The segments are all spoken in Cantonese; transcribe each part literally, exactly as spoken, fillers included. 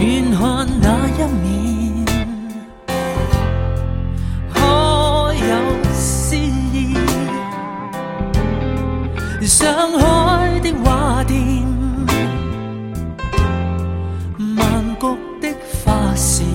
遠看那一面，可有詩意？上海的畫店，曼谷的花市，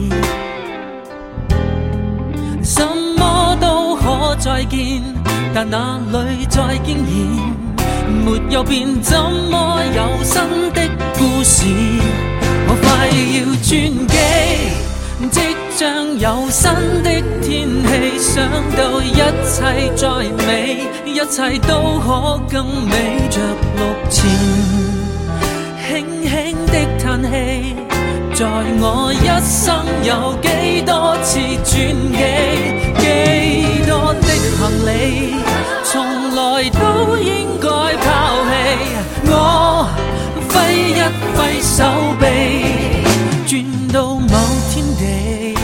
什麼都可再見，但哪裏再經驗？沒有變，怎麼有新的故事？我快要轉機，即將有新的天氣，想到一切再美，一切都可更美。着陸前輕輕的嘆氣，在我一生有幾多次轉機，幾多的行李從來都應該拋棄。我揮一揮手臂，轉到某天地，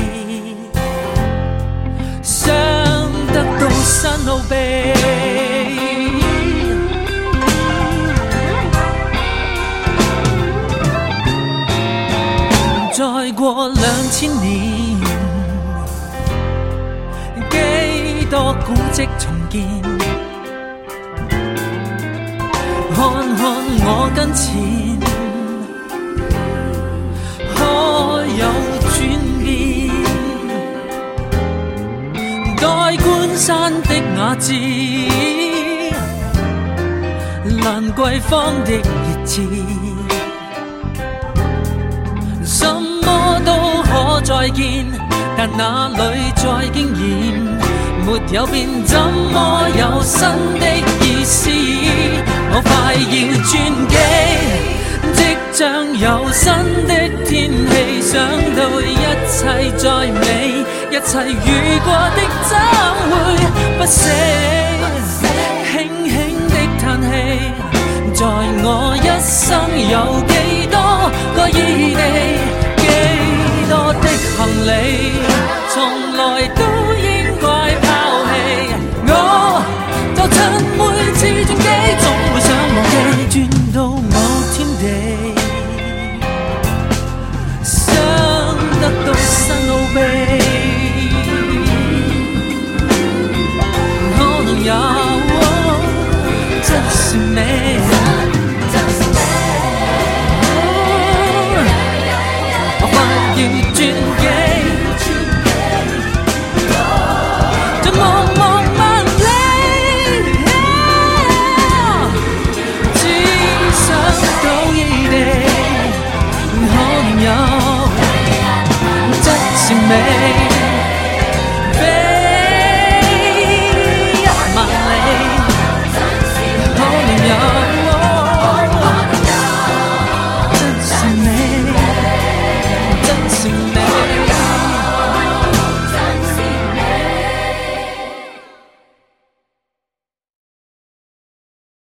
想得到新奧秘。再過兩千年，幾多古蹟重建，看看我跟前，可有轉變？代觀山的雅致，蘭桂坊的熱熾，什麼都可再見，但哪裏再經驗？沒有變，怎麼有新的意思？我快要轉機，即將有新的天氣，想到一切再美，一切遇過的怎會不捨？輕輕的嘆氣，在我一生有幾多個異地，幾多的行李從來都應該拋棄。我就趁每次轉機總會想忘記，轉到某天地，想得到新奧秘，可能有、哦、真是美。我快要轉機，這茫茫萬里，只想到異地，可能有真是美。